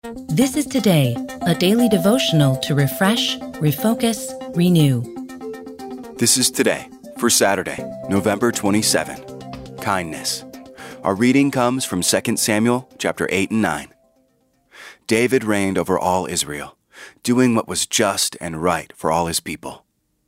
This is Today, a daily devotional to refresh, refocus, renew. This is Today for Saturday, November 27. Kindness. Our reading comes from 2 Samuel chapter 8 and 9. David reigned over all Israel, doing what was just and right for all his people.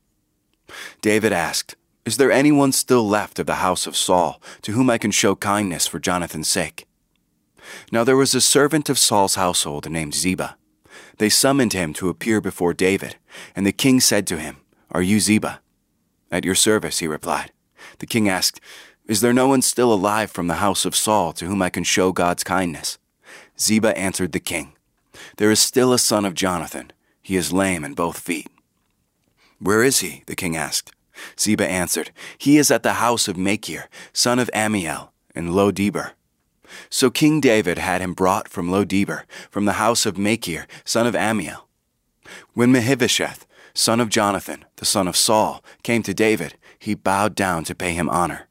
David asked, "Is there anyone still left of the house of Saul to whom I can show kindness for Jonathan's sake?" Now there was a servant of Saul's household named Ziba. They summoned him to appear before David, and the king said to him, "Are you Ziba?" "At your service," he replied. The king asked, "Is there no one still alive from the house of Saul to whom I can show God's kindness?" Ziba answered the king, "There is still a son of Jonathan. He is lame in both feet." "Where is he?" the king asked. Ziba answered, "He is at the house of Machir, son of Ammiel, in Lo-debar." So King David had him brought from Lo-debar, from the house of Machir, son of Ammiel. When Mephibosheth, son of Jonathan, the son of Saul, came to David, he bowed down to pay him honor.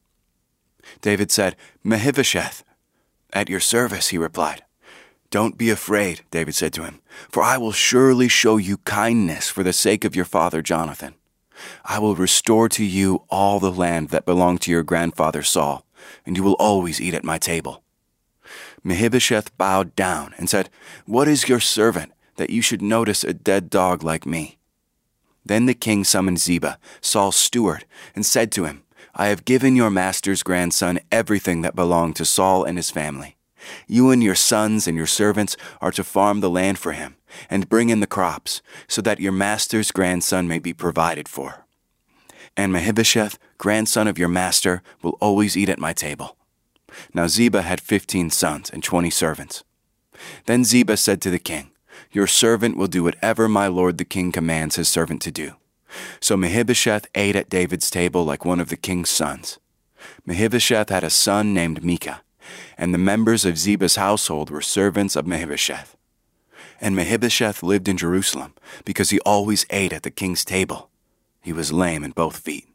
David said, "Mephibosheth." "At your service," he replied. "Don't be afraid," David said to him, "for I will surely show you kindness for the sake of your father Jonathan. I will restore to you all the land that belonged to your grandfather Saul, and you will always eat at my table." Mephibosheth bowed down and said, "What is your servant, that you should notice a dead dog like me?" Then the king summoned Ziba, Saul's steward, and said to him, "I have given your master's grandson everything that belonged to Saul and his family. You and your sons and your servants are to farm the land for him, and bring in the crops, so that your master's grandson may be provided for. And Mephibosheth, grandson of your master, will always eat at my table." Now Ziba had 15 sons and 20 servants. Then Ziba said to the king, "Your servant will do whatever my lord the king commands his servant to do." So Mephibosheth ate at David's table like one of the king's sons. Mephibosheth had a son named Micah, and the members of Ziba's household were servants of Mephibosheth. And Mephibosheth lived in Jerusalem because he always ate at the king's table. He was lame in both feet.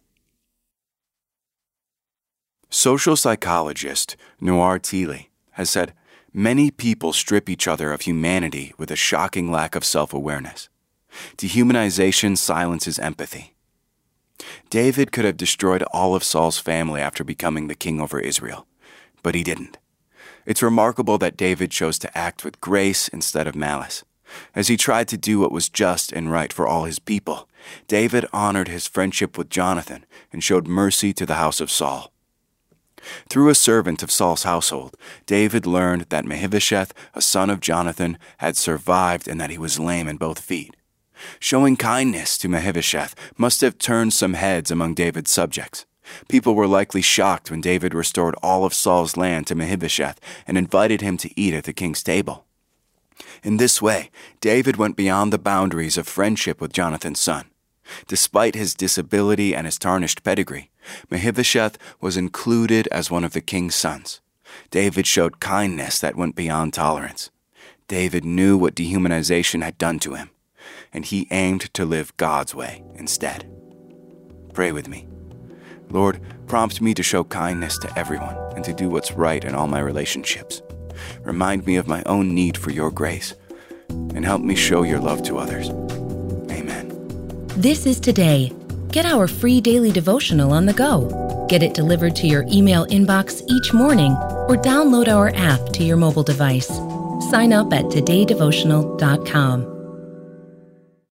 Social psychologist Noir Thiele has said, "Many people strip each other of humanity with a shocking lack of self-awareness. Dehumanization silences empathy." David could have destroyed all of Saul's family after becoming the king over Israel, but he didn't. It's remarkable that David chose to act with grace instead of malice. As he tried to do what was just and right for all his people, David honored his friendship with Jonathan and showed mercy to the house of Saul. Through a servant of Saul's household, David learned that Mephibosheth, a son of Jonathan, had survived and that he was lame in both feet. Showing kindness to Mephibosheth must have turned some heads among David's subjects. People were likely shocked when David restored all of Saul's land to Mephibosheth and invited him to eat at the king's table. In this way, David went beyond the boundaries of friendship with Jonathan's son. Despite his disability and his tarnished pedigree, Mephibosheth was included as one of the king's sons. David showed kindness that went beyond tolerance. David knew what dehumanization had done to him, and he aimed to live God's way instead. Pray with me. Lord, prompt me to show kindness to everyone and to do what's right in all my relationships. Remind me of my own need for your grace, and help me show your love to others. Amen. This is Today. Get our free daily devotional on the go. Get it delivered to your email inbox each morning or download our app to your mobile device. Sign up at todaydevotional.com.